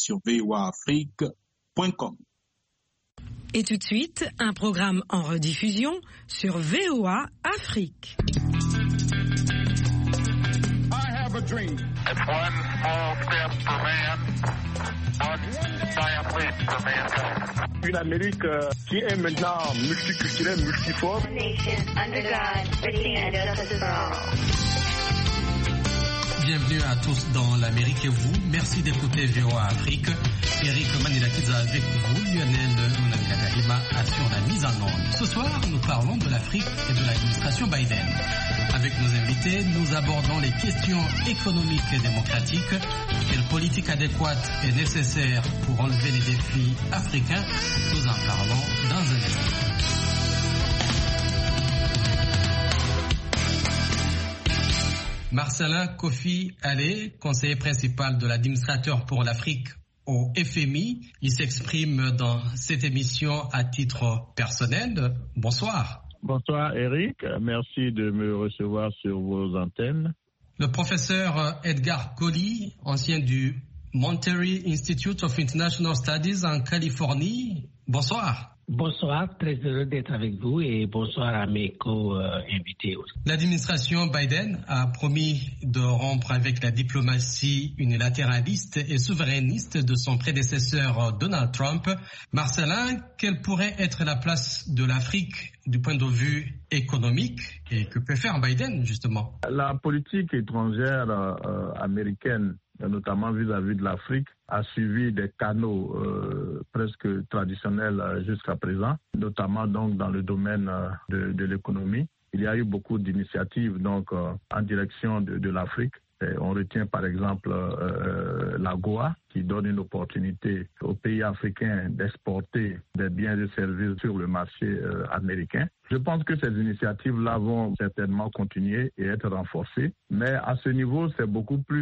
sur voaafrique.com. Et tout de suite, un programme en rediffusion sur VOA Afrique. I have a dream. It's one small step for man, one giant leap for mankind. Une Amérique qui est maintenant multiculturelle, multiforme. A nation under God, liberty and justice for all. Bienvenue à tous dans l'Amérique et vous. Merci d'écouter VOA Afrique. Eric Manilakidza avec vous. Lionel Onamilagahima assure la mise en onde. Ce soir, nous parlons de l'Afrique et de l'administration Biden. Avec nos invités, nous abordons les questions économiques et démocratiques. Quelle politique adéquate est nécessaire pour relever les défis africains? Nous en parlons dans un instant. Marcelin Kofi Allé, conseiller principal de l'administrateur pour l'Afrique au FMI, il s'exprime dans cette émission à titre personnel. Bonsoir. Bonsoir Eric, merci de me recevoir sur vos antennes. Le professeur Edgar Colli, ancien du Monterey Institute of International Studies en Californie. Bonsoir. Bonsoir, très heureux d'être avec vous et bonsoir à mes co-invités aussi. L'administration Biden a promis de rompre avec la diplomatie unilatéraliste et souverainiste de son prédécesseur Donald Trump. Marcelin, quelle pourrait être la place de l'Afrique du point de vue économique et que peut faire Biden justement? La politique étrangère américaine, notamment vis-à-vis de l'Afrique, a suivi des canaux presque traditionnels jusqu'à présent, notamment donc dans le domaine de l'économie. Il y a eu beaucoup d'initiatives donc en direction de l'Afrique. Et on retient par exemple l'AGOA qui donne une opportunité aux pays africains d'exporter des biens et services sur le marché américain. Je pense que ces initiatives-là vont certainement continuer et être renforcées. Mais à ce niveau, c'est beaucoup plus,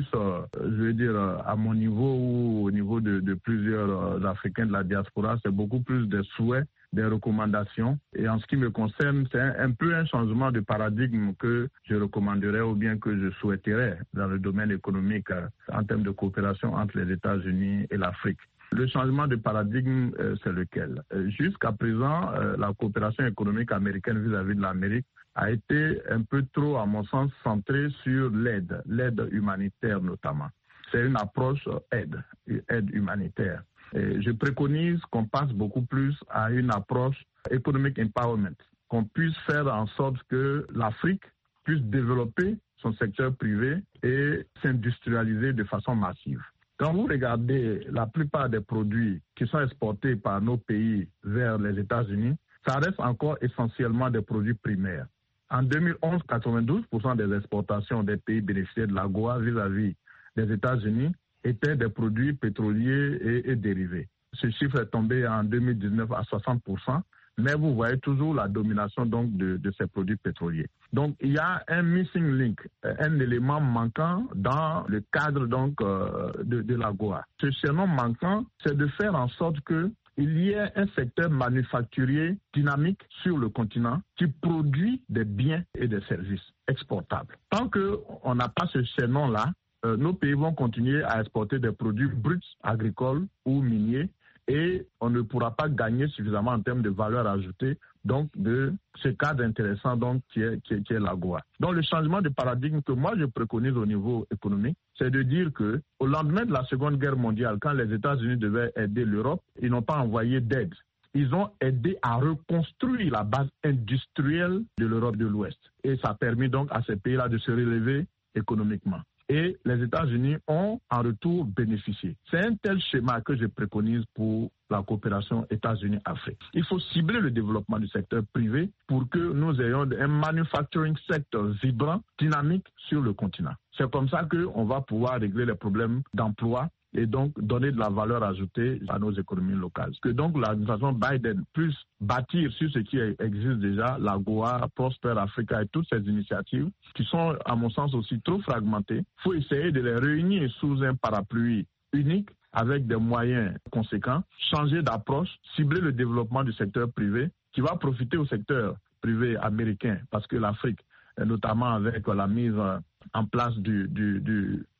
à mon niveau ou au niveau de plusieurs Africains de la diaspora, c'est beaucoup plus des souhaits, des recommandations. Et en ce qui me concerne, c'est un peu un changement de paradigme que je recommanderais ou bien que je souhaiterais dans le domaine économique en termes de coopération entre les États-Unis et l'Afrique. Le changement de paradigme, c'est lequel? Jusqu'à présent, la coopération économique américaine vis-à-vis de l'Amérique a été un peu trop, à mon sens, centrée sur l'aide humanitaire notamment. C'est une approche aide humanitaire. Et je préconise qu'on passe beaucoup plus à une approche economic empowerment, qu'on puisse faire en sorte que l'Afrique puisse développer son secteur privé et s'industrialiser de façon massive. Quand vous regardez la plupart des produits qui sont exportés par nos pays vers les États-Unis, ça reste encore essentiellement des produits primaires. En 2011, 92% des exportations des pays bénéficiaires de l'AGOA vis-à-vis des États-Unis étaient des produits pétroliers et dérivés. Ce chiffre est tombé en 2019 à 60%, mais vous voyez toujours la domination donc de ces produits pétroliers. Donc il y a un missing link, un élément manquant dans le cadre donc de l'AGOA. Ce chaînon manquant, c'est de faire en sorte que il y ait un secteur manufacturier dynamique sur le continent qui produit des biens et des services exportables. Tant qu'on n'a pas ce chaînon-là, nos pays vont continuer à exporter des produits bruts agricoles ou miniers et on ne pourra pas gagner suffisamment en termes de valeur ajoutée donc de ce cadre intéressant donc qui est l'AGOA. Donc le changement de paradigme que moi je préconise au niveau économique, c'est de dire que au lendemain de la Seconde Guerre mondiale, quand les États-Unis devaient aider l'Europe, ils n'ont pas envoyé d'aide. Ils ont aidé à reconstruire la base industrielle de l'Europe de l'Ouest. Et ça a permis donc à ces pays-là de se relever économiquement. Et les États-Unis ont en retour bénéficié. C'est un tel schéma que je préconise pour la coopération États-Unis-Afrique. Il faut cibler le développement du secteur privé pour que nous ayons un manufacturing sector vibrant, dynamique sur le continent. C'est comme ça qu'on va pouvoir régler les problèmes d'emploi et donc donner de la valeur ajoutée à nos économies locales. Que donc l'administration Biden puisse bâtir sur ce qui existe déjà, l'AGOA, Prosper Africa et toutes ces initiatives qui sont, à mon sens, aussi trop fragmentées. Il faut essayer de les réunir sous un parapluie unique avec des moyens conséquents, changer d'approche, cibler le développement du secteur privé qui va profiter au secteur privé américain parce que l'Afrique, notamment avec la mise en place du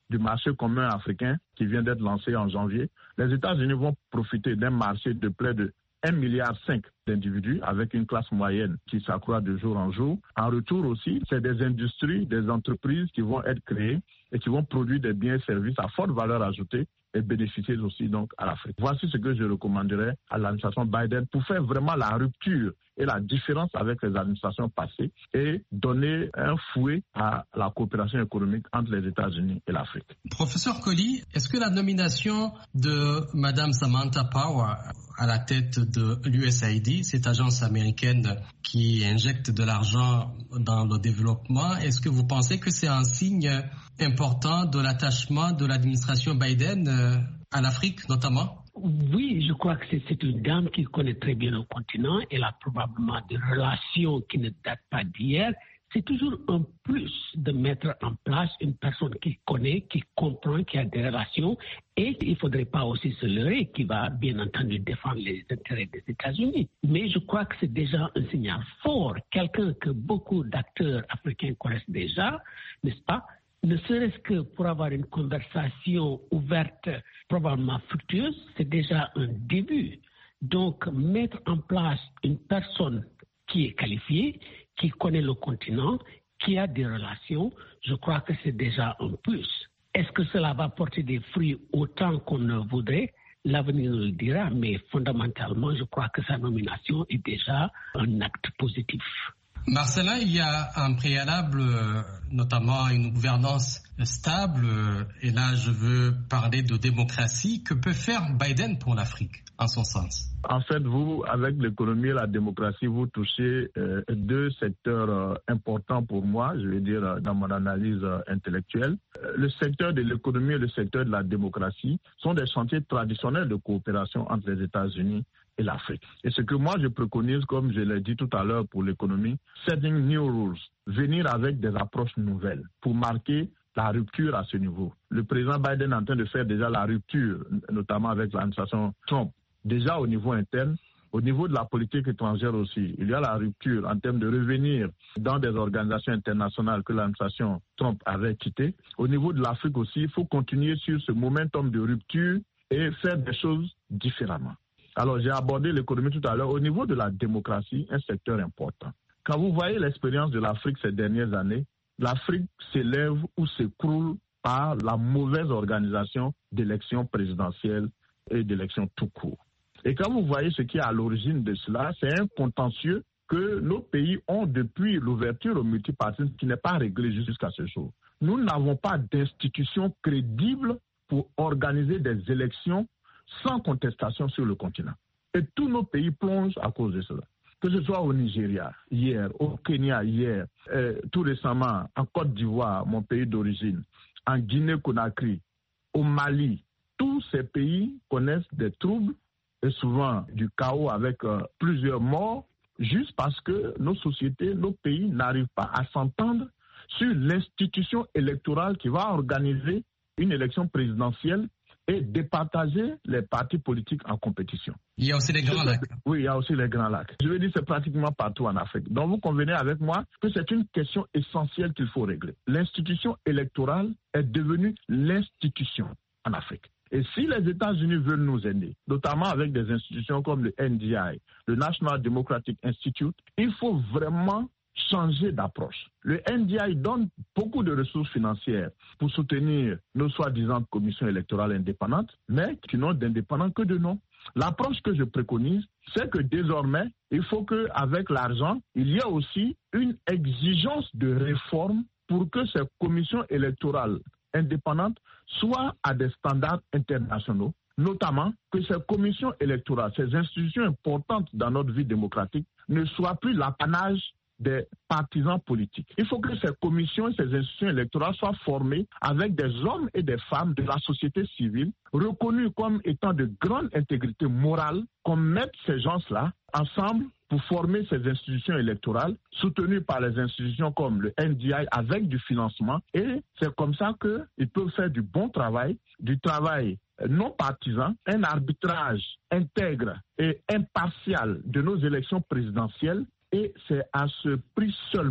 du marché commun africain qui vient d'être lancé en janvier, les États-Unis vont profiter d'un marché de près de 1,5 milliard d'individus avec une classe moyenne qui s'accroît de jour en jour. En retour aussi, c'est des industries, des entreprises qui vont être créées et qui vont produire des biens et services à forte valeur ajoutée et bénéficier aussi donc à l'Afrique. Voici ce que je recommanderais à l'administration Biden pour faire vraiment la rupture et la différence avec les administrations passées et donner un fouet à la coopération économique entre les États-Unis et l'Afrique. Professeur Colli, est-ce que la nomination de Mme Samantha Power à la tête de l'USAID, cette agence américaine qui injecte de l'argent dans le développement, est-ce que vous pensez que c'est un signe important de l'attachement de l'administration Biden à l'Afrique notamment? Oui, je crois que c'est une dame qui connaît très bien le continent. Elle a probablement des relations qui ne datent pas d'hier. C'est toujours un plus de mettre en place une personne qui connaît, qui comprend, qui a des relations. Et il ne faudrait pas aussi se leurrer, qui va bien entendu défendre les intérêts des États-Unis. Mais je crois que c'est déjà un signal fort. Quelqu'un que beaucoup d'acteurs africains connaissent déjà, n'est-ce pas? Ne serait-ce que pour avoir une conversation ouverte, probablement fructueuse, c'est déjà un début. Donc, mettre en place une personne qui est qualifiée, qui connaît le continent, qui a des relations, je crois que c'est déjà un plus. Est-ce que cela va porter des fruits autant qu'on ne voudrait? L'avenir nous le dira, mais fondamentalement, je crois que sa nomination est déjà un acte positif. Marcelin, il y a un préalable, notamment une gouvernance stable, et là je veux parler de démocratie. Que peut faire Biden pour l'Afrique, en son sens? En fait, vous, avec l'économie et la démocratie, vous touchez deux secteurs importants pour moi, je vais dire, dans mon analyse intellectuelle. Le secteur de l'économie et le secteur de la démocratie sont des chantiers traditionnels de coopération entre les États-Unis et l'Afrique. Et ce que moi je préconise, comme je l'ai dit tout à l'heure pour l'économie, setting new rules, venir avec des approches nouvelles pour marquer la rupture à ce niveau. Le président Biden est en train de faire déjà la rupture, notamment avec l'administration Trump, déjà au niveau interne. Au niveau de la politique étrangère aussi, il y a la rupture en termes de revenir dans des organisations internationales que l'administration Trump avait quittées. Au niveau de l'Afrique aussi, il faut continuer sur ce momentum de rupture et faire des choses différemment. Alors, j'ai abordé l'économie tout à l'heure. Au niveau de la démocratie, un secteur important. Quand vous voyez l'expérience de l'Afrique ces dernières années, l'Afrique s'élève ou s'écroule par la mauvaise organisation d'élections présidentielles et d'élections tout court. Et quand vous voyez ce qui est à l'origine de cela, c'est un contentieux que nos pays ont depuis l'ouverture au multipartisme qui n'est pas réglé jusqu'à ce jour. Nous n'avons pas d'institutions crédibles pour organiser des élections sans contestation sur le continent. Et tous nos pays plongent à cause de cela. Que ce soit au Nigeria, hier, au Kenya, hier, tout récemment, en Côte d'Ivoire, mon pays d'origine, en Guinée-Conakry, au Mali, tous ces pays connaissent des troubles et souvent du chaos avec plusieurs morts, juste parce que nos sociétés, nos pays n'arrivent pas à s'entendre sur l'institution électorale qui va organiser une élection présidentielle et départager les partis politiques en compétition. Il y a aussi les Grands Lacs. Oui, il y a aussi les Grands Lacs. Je veux dire, c'est pratiquement partout en Afrique. Donc, vous convenez avec moi que c'est une question essentielle qu'il faut régler. L'institution électorale est devenue l'institution en Afrique. Et si les États-Unis veulent nous aider, notamment avec des institutions comme le NDI, le National Democratic Institute, il faut vraiment changer d'approche. Le NDI donne beaucoup de ressources financières pour soutenir nos soi-disant commissions électorales indépendantes, mais qui n'ont d'indépendants que de nom. L'approche que je préconise, c'est que désormais, il faut qu'avec l'argent, il y ait aussi une exigence de réforme pour que ces commissions électorales indépendantes soient à des standards internationaux, notamment que ces commissions électorales, ces institutions importantes dans notre vie démocratique, ne soient plus l'apanage des partisans politiques. Il faut que ces commissions et ces institutions électorales soient formées avec des hommes et des femmes de la société civile reconnus comme étant de grande intégrité morale, qu'on mette ces gens-là ensemble pour former ces institutions électorales soutenues par les institutions comme le NDI avec du financement, et c'est comme ça qu'ils peuvent faire du bon travail, du travail non partisan, un arbitrage intègre et impartial de nos élections présidentielles. Et c'est à ce prix seulement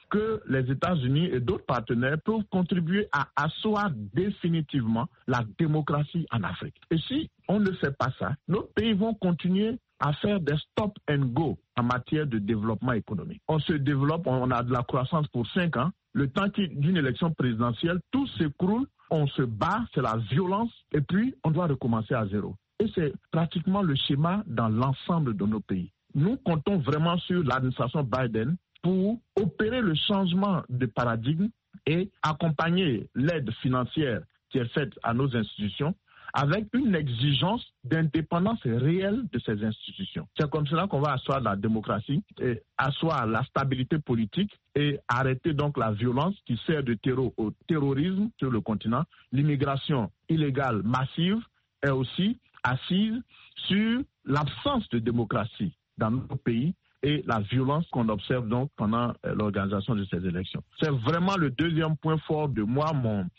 que les États-Unis et d'autres partenaires peuvent contribuer à asseoir définitivement la démocratie en Afrique. Et si on ne fait pas ça, nos pays vont continuer à faire des stop and go en matière de développement économique. On se développe, on a de la croissance pour 5 ans. Le temps d'une élection présidentielle, tout s'écroule, on se bat, c'est la violence, et puis on doit recommencer à zéro. Et c'est pratiquement le schéma dans l'ensemble de nos pays. Nous comptons vraiment sur l'administration Biden pour opérer le changement de paradigme et accompagner l'aide financière qui est faite à nos institutions avec une exigence d'indépendance réelle de ces institutions. C'est comme cela qu'on va asseoir la démocratie et asseoir la stabilité politique et arrêter donc la violence qui sert de terreau au terrorisme sur le continent. L'immigration illégale massive est aussi assise sur l'absence de démocratie dans nos pays et la violence qu'on observe donc pendant l'organisation de ces élections. C'est vraiment le deuxième point fort de moi,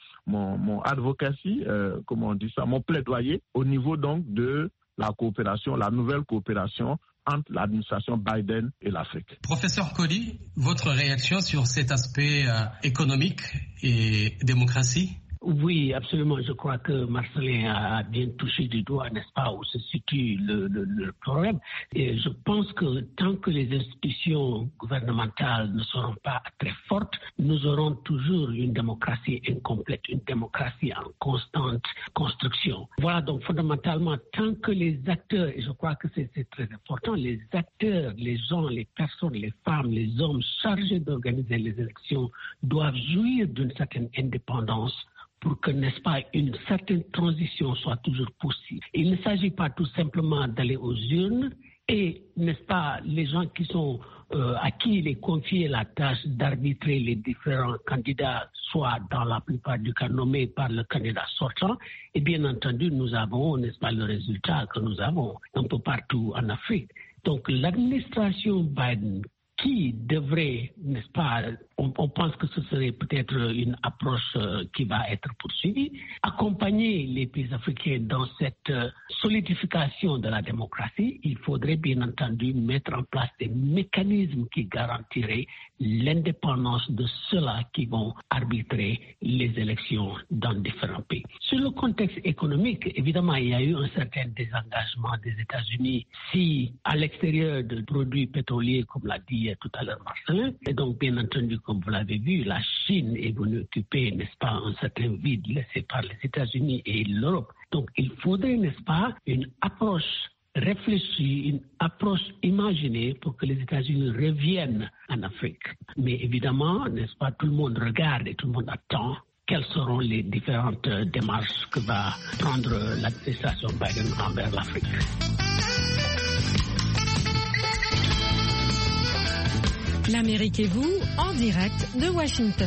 mon advocacy, comment on dit ça, mon plaidoyer au niveau donc de la coopération, la nouvelle coopération entre l'administration Biden et l'Afrique. Professeur Colli, votre réaction sur cet aspect économique et démocratie? Oui, absolument. Je crois que Marcelin a bien touché du doigt, n'est-ce pas, où se situe le problème. Et je pense que tant que les institutions gouvernementales ne seront pas très fortes, nous aurons toujours une démocratie incomplète, une démocratie en constante construction. Voilà, donc fondamentalement, tant que les acteurs, et je crois que c'est très important, les acteurs, les gens, les personnes, les femmes, les hommes chargés d'organiser les élections doivent jouir d'une certaine indépendance pour que, n'est-ce pas, une certaine transition soit toujours possible. Il ne s'agit pas tout simplement d'aller aux urnes et, n'est-ce pas, les gens qui sont à qui il est confié la tâche d'arbitrer les différents candidats, soit dans la plupart du cas nommés par le candidat sortant, et bien entendu, nous avons, n'est-ce pas, le résultat que nous avons un peu partout en Afrique. Donc, l'administration Biden qui devrait, n'est-ce pas, on pense que ce serait peut-être une approche qui va être poursuivie, accompagner les pays africains dans cette solidification de la démocratie. Il faudrait bien entendu mettre en place des mécanismes qui garantiraient l'indépendance de ceux-là qui vont arbitrer les élections dans différents pays. Sur le contexte économique, évidemment, il y a eu un certain désengagement des États-Unis si à l'extérieur de produits pétroliers, comme l'a dit tout à l'heure Marcelin, et donc bien entendu, comme vous l'avez vu, la Chine est venue occuper, n'est-ce pas, un certain vide laissé par les États-Unis et l'Europe. Donc il faudrait, n'est-ce pas, une approche réfléchie, une approche imaginée pour que les États-Unis reviennent en Afrique. Mais évidemment, n'est-ce pas, tout le monde regarde et tout le monde attend quelles seront les différentes démarches que va prendre l'administration Biden envers l'Afrique. L'Amérique et vous, en direct de Washington.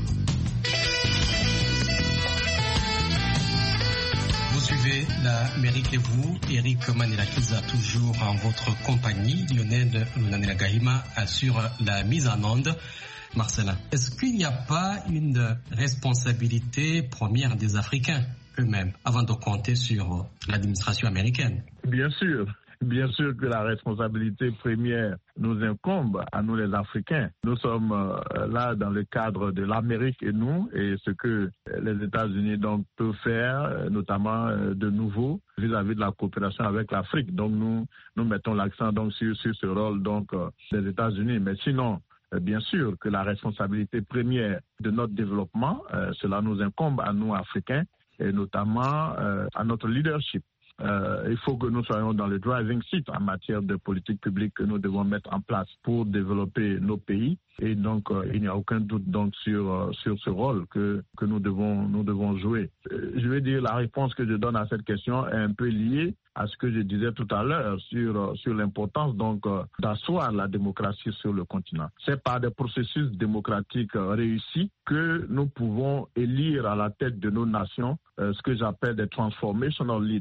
Vous suivez l'Amérique et vous, Eric Manelakiza, toujours en votre compagnie. Lionel Lunanela-Gahima assure la mise en onde. Marcelin, est-ce qu'il n'y a pas une responsabilité première des Africains eux-mêmes avant de compter sur l'administration américaine? Bien sûr. Bien sûr que la responsabilité première nous incombe à nous les Africains. Nous sommes là dans le cadre de l'Amérique et nous, et ce que les États-Unis donc peuvent faire, notamment de nouveau vis-à-vis de la coopération avec l'Afrique. Donc nous mettons l'accent donc sur ce rôle donc des États-Unis. Mais sinon, bien sûr que la responsabilité première de notre développement, cela nous incombe à nous Africains et notamment à notre leadership. Il faut que nous soyons dans le driving seat en matière de politique publique que nous devons mettre en place pour développer nos pays. Et donc, il n'y a aucun doute donc sur ce rôle que nous devons jouer. Je vais dire, la réponse que je donne à cette question est un peu liée à ce que je disais tout à l'heure sur l'importance donc d'asseoir la démocratie sur le continent. C'est par des processus démocratiques réussis que nous pouvons élire à la tête de nos nations ce que j'appelle des transformational leaders,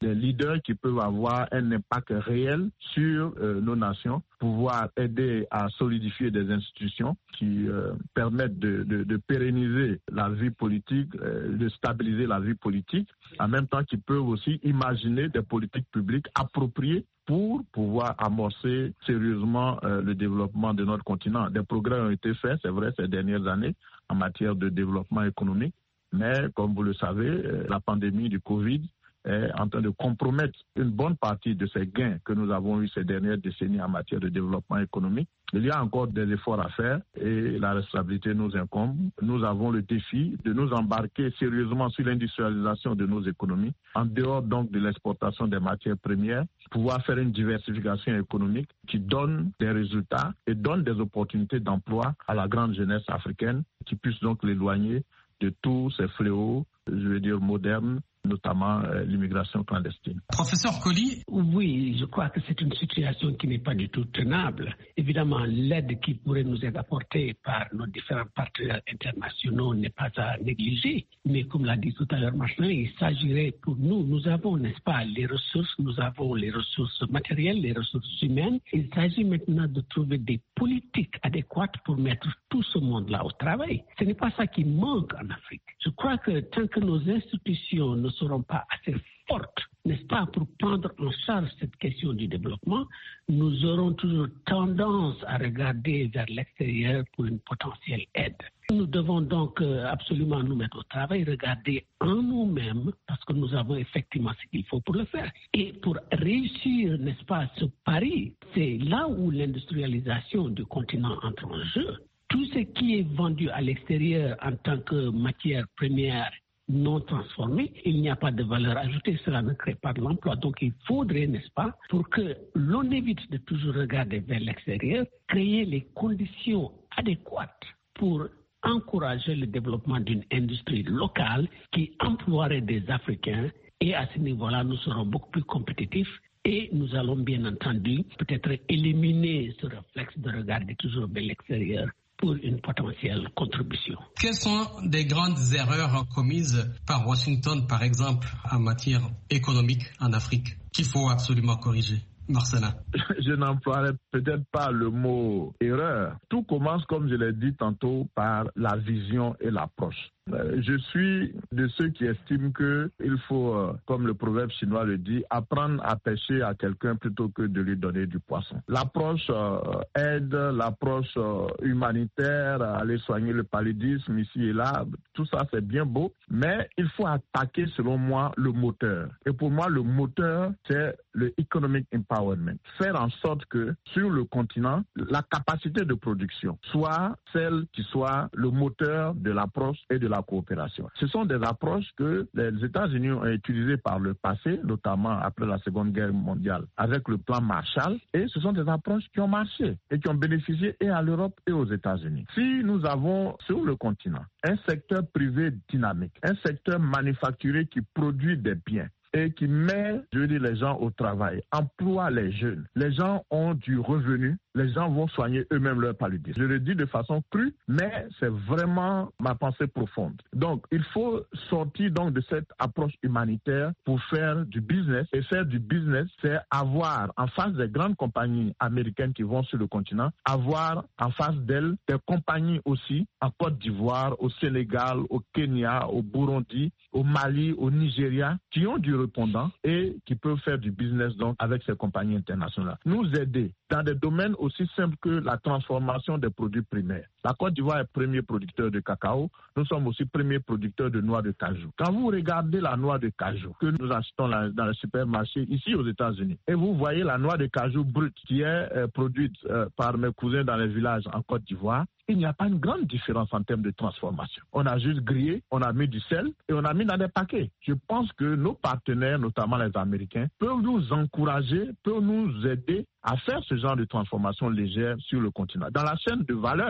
des leaders qui peuvent avoir un impact réel sur nos nations, pouvoir aider à solidifier des institutions qui permettent de pérenniser la vie politique, de stabiliser la vie politique, en même temps qu'ils peuvent aussi imaginer des politiques publiques appropriées pour pouvoir amorcer sérieusement le développement de notre continent. Des progrès ont été faits, c'est vrai, ces dernières années en matière de développement économique, mais comme vous le savez, la pandémie du Covid est en train de compromettre une bonne partie de ces gains que nous avons eus ces dernières décennies en matière de développement économique. Il y a encore des efforts à faire et la responsabilité nous incombe. Nous avons le défi de nous embarquer sérieusement sur l'industrialisation de nos économies, en dehors donc de l'exportation des matières premières, pouvoir faire une diversification économique qui donne des résultats et donne des opportunités d'emploi à la grande jeunesse africaine, qui puisse donc l'éloigner de tous ces fléaux, je veux dire modernes, notamment l'immigration clandestine. Professeur Colli. Oui, je crois que c'est une situation qui n'est pas du tout tenable. Évidemment, l'aide qui pourrait nous être apportée par nos différents partenaires internationaux n'est pas à négliger. Mais comme l'a dit tout à l'heure Marcelin, il s'agirait pour nous avons, n'est-ce pas, les ressources, nous avons les ressources matérielles, les ressources humaines. Il s'agit maintenant de trouver des politiques adéquates pour mettre tout ce monde-là au travail. Ce n'est pas ça qui manque en Afrique. Je crois que tant que nos institutions ne seront pas assez fortes, n'est-ce pas, pour prendre en charge cette question du développement, nous aurons toujours tendance à regarder vers l'extérieur pour une potentielle aide. Nous devons donc absolument nous mettre au travail, regarder en nous-mêmes, parce que nous avons effectivement ce qu'il faut pour le faire. Et pour réussir, n'est-ce pas, ce pari, c'est là où l'industrialisation du continent entre en jeu. Tout ce qui est vendu à l'extérieur en tant que matière première non transformée, il n'y a pas de valeur ajoutée, cela ne crée pas de l'emploi. Donc il faudrait, n'est-ce pas, pour que l'on évite de toujours regarder vers l'extérieur, créer les conditions adéquates pour encourager le développement d'une industrie locale qui emploierait des Africains. Et à ce niveau-là, nous serons beaucoup plus compétitifs. Et nous allons bien entendu peut-être éliminer ce réflexe de regarder toujours vers l'extérieur pour une potentielle contribution. Quelles sont des grandes erreurs commises par Washington, par exemple, en matière économique en Afrique, qu'il faut absolument corriger? Marcelin. Je n'emploierai peut-être pas le mot erreur. Tout commence, comme je l'ai dit tantôt, par la vision et l'approche. Je suis de ceux qui estiment qu'il faut, comme le proverbe chinois le dit, apprendre à pêcher à quelqu'un plutôt que de lui donner du poisson. L'approche aide, l'approche humanitaire, aller soigner le paludisme ici et là, tout ça c'est bien beau, mais il faut attaquer selon moi le moteur. Et pour moi, le moteur, c'est le economic empowerment. Faire en sorte que sur le continent, la capacité de production soit celle qui soit le moteur de l'approche et de la coopération. Ce sont des approches que les États-Unis ont utilisées par le passé, notamment après la Seconde Guerre mondiale, avec le plan Marshall, et ce sont des approches qui ont marché et qui ont bénéficié et à l'Europe et aux États-Unis. Si nous avons sur le continent un secteur privé dynamique, un secteur manufacturier qui produit des biens, et qui met, je veux dire, les gens au travail, emploie les jeunes. Les gens ont du revenu, les gens vont soigner eux-mêmes leur paludisme. Je le dis de façon crue, mais c'est vraiment ma pensée profonde. Donc, il faut sortir donc de cette approche humanitaire pour faire du business. Et faire du business, c'est avoir en face des grandes compagnies américaines qui vont sur le continent, avoir en face d'elles des compagnies aussi en Côte d'Ivoire, au Sénégal, au Kenya, au Burundi, au Mali, au Nigeria, qui ont du répondant et qui peuvent faire du business donc avec ces compagnies internationales. Nous aider dans des domaines aussi simples que la transformation des produits primaires. La Côte d'Ivoire est premier producteur de cacao. Nous sommes aussi premier producteur de noix de cajou. Quand vous regardez la noix de cajou que nous achetons dans les supermarchés ici aux États-Unis et vous voyez la noix de cajou brute qui est produite par mes cousins dans les villages en Côte d'Ivoire, il n'y a pas une grande différence en termes de transformation. On a juste grillé, on a mis du sel et on a mis dans des paquets. Je pense que nos partenaires, notamment les Américains, peuvent nous encourager, peuvent nous aider à faire ce genre de transformation légère sur le continent. Dans la chaîne de valeur, ce n'est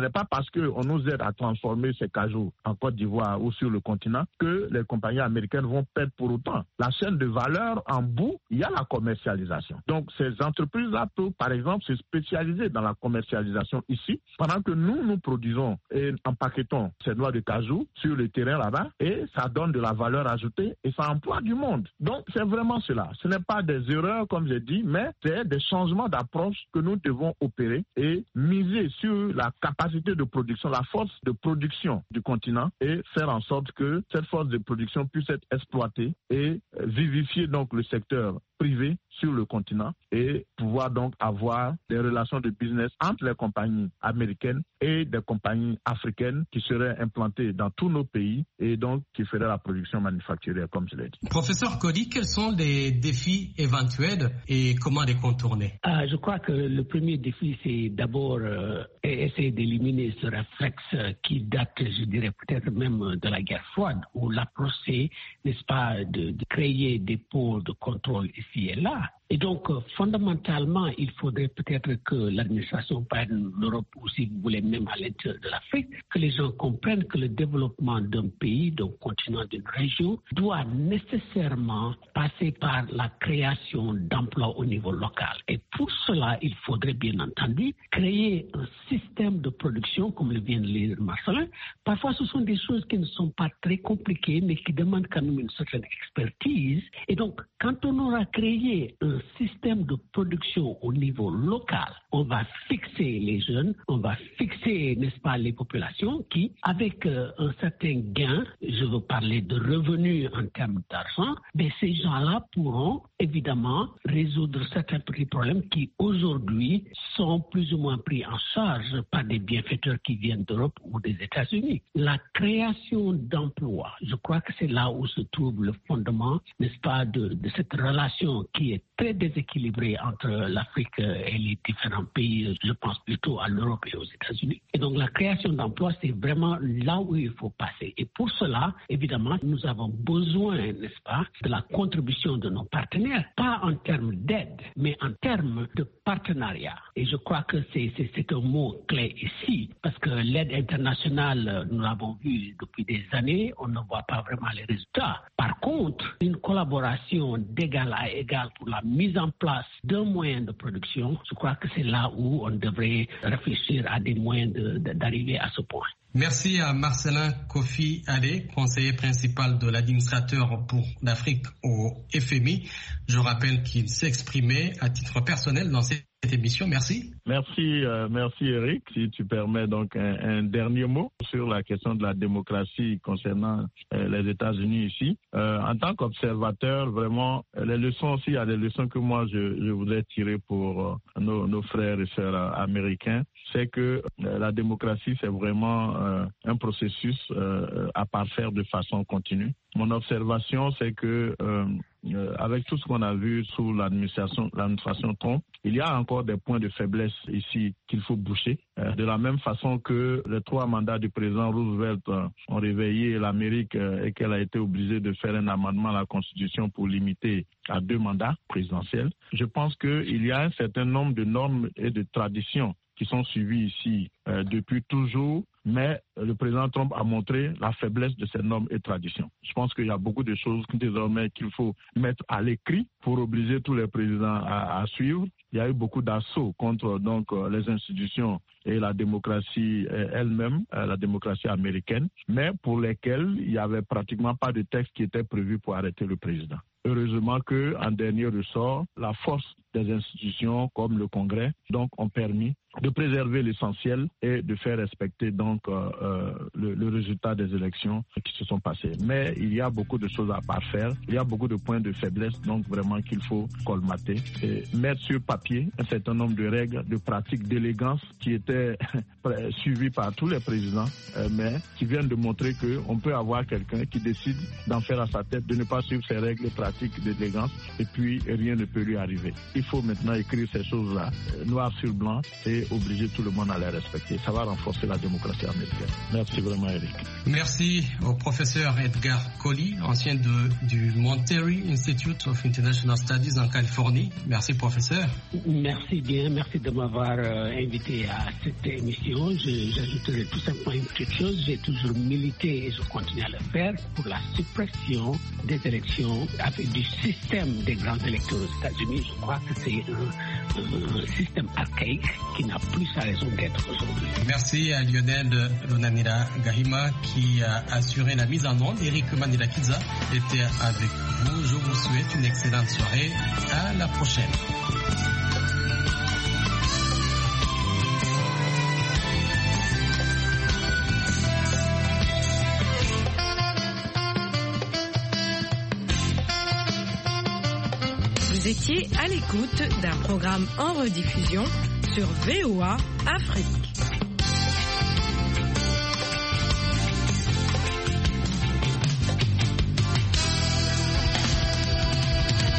n'est pas parce qu'on nous aide à transformer ces cajous en Côte d'Ivoire ou sur le continent que les compagnies américaines vont perdre pour autant. La chaîne de valeur en bout, il y a la commercialisation. Donc ces entreprises-là peuvent par exemple se spécialiser dans la commercialisation ici, pendant que nous produisons et empaquetons ces noix de cajou sur le terrain là-bas, et ça donne de la valeur ajoutée et ça emploie du monde. Donc c'est vraiment cela. Ce n'est pas des erreurs comme j'ai dit, mais c'est des changements d'approche que nous devons opérer et miser sur la capacité de production, la force de production du continent et faire en sorte que cette force de production puisse être exploitée et vivifier donc le secteur privé sur le continent et pouvoir donc avoir des relations de business entre les compagnies américaines et des compagnies africaines qui seraient implantées dans tous nos pays et donc qui feraient la production manufacturière, comme je l'ai dit. Professeur Kody, quels sont les défis éventuels et comment les contourner? Je crois que le premier défi, c'est d'abord essayer d'éliminer ce réflexe qui date, je dirais, peut-être même de la guerre froide, où l'approche, c'est, n'est-ce pas, de créer des pôles de contrôle ici et là. Et donc, fondamentalement, il faudrait peut-être que l'administration, pas l'Europe ou si vous voulez même à l'intérieur de l'Afrique, que les gens comprennent que le développement d'un pays, d'un continent, d'une région, doit nécessairement passer par la création d'emplois au niveau local. Et pour cela, il faudrait bien entendu créer un système de production, comme le vient de le dire Marcelin. Parfois, ce sont des choses qui ne sont pas très compliquées, mais qui demandent quand même une certaine expertise. Et donc, quand on aura créé un système de production au niveau local, on va fixer les jeunes, on va fixer, n'est-ce pas, les populations qui, avec un certain gain, je veux parler de revenus en termes d'argent, mais ces gens-là pourront évidemment résoudre certains petits problèmes qui aujourd'hui sont plus ou moins pris en charge par des bienfaiteurs qui viennent d'Europe ou des États-Unis. La création d'emplois, je crois que c'est là où se trouve le fondement, n'est-ce pas, de cette relation qui est très déséquilibrée entre l'Afrique et les différents pays. Je pense plutôt à l'Europe et aux États-Unis. Et donc la création d'emplois, c'est vraiment là où il faut passer. Et pour cela, évidemment, nous avons besoin, n'est-ce pas, de la contribution de nos partenaires, pas en termes d'aide, mais en termes de partenariat. Et je crois que c'est un mot clé ici, parce que l'aide internationale, nous l'avons vu depuis des années, on ne voit pas vraiment les résultats. Par contre, une collaboration d'égal à égal pour la mise en place d'un moyen de production, je crois que c'est là où on devrait réfléchir à des moyens d'arriver à ce point. Merci à Marcelin Kofi Adé, conseiller principal de l'administrateur pour l'Afrique au FMI. Je rappelle qu'il s'est exprimé à titre personnel dans cette émission. Merci. Merci Eric. Si tu permets donc un dernier mot sur la question de la démocratie concernant les États-Unis ici. En tant qu'observateur, vraiment, les leçons aussi, il y a des leçons que moi je voudrais tirer pour nos frères et sœurs américains. C'est que la démocratie, c'est vraiment un processus à parfaire de façon continue. Mon observation, c'est que avec tout ce qu'on a vu sous l'administration Trump, il y a encore des points de faiblesse ici qu'il faut boucher. De la même façon que les 3 mandats du président Roosevelt ont réveillé l'Amérique et qu'elle a été obligée de faire un amendement à la Constitution pour limiter à 2 mandats présidentiels. Je pense qu'il y a un certain nombre de normes et de traditions qui sont suivis ici depuis toujours, mais le président Trump a montré la faiblesse de ces normes et traditions. Je pense qu'il y a beaucoup de choses désormais qu'il faut mettre à l'écrit pour obliger tous les présidents à suivre. Il y a eu beaucoup d'assauts contre donc les institutions et la démocratie elle-même, la démocratie américaine, mais pour lesquels il n'y avait pratiquement pas de texte qui était prévu pour arrêter le président. Heureusement qu'en dernier ressort, la force des institutions comme le Congrès donc ont permis de préserver l'essentiel et de faire respecter donc le résultat des élections qui se sont passées. Mais il y a beaucoup de choses à parfaire, il y a beaucoup de points de faiblesse donc vraiment qu'il faut colmater et mettre sur papier un certain nombre de règles, de pratiques d'élégance qui étaient suivies par tous les présidents, mais qui viennent de montrer qu'on peut avoir quelqu'un qui décide d'en faire à sa tête, de ne pas suivre ces règles et pratiques d'élégance et puis rien ne peut lui arriver. Il faut maintenant écrire ces choses-là, noir sur blanc, et et obliger tout le monde à les respecter. Ça va renforcer la démocratie américaine. Merci vraiment, Eric. Merci au professeur Edgar Colli, ancien du Monterey Institute of International Studies en Californie. Merci, professeur. Merci bien, merci de m'avoir invité à cette émission. J'ajouterai tout simplement une petite chose. J'ai toujours milité et je continue à le faire pour la suppression des élections avec du système des grands électeurs aux États-Unis. Je crois que c'est un système archaïque qui n'a plus sa raison d'être aujourd'hui. Merci à Lionel Lonanira Gahima qui a assuré la mise en onde. Eric Manila-Kiza était avec vous. Je vous souhaite une excellente soirée. À la prochaine. Vous étiez à l'écoute d'un programme en rediffusion sur VOA Afrique.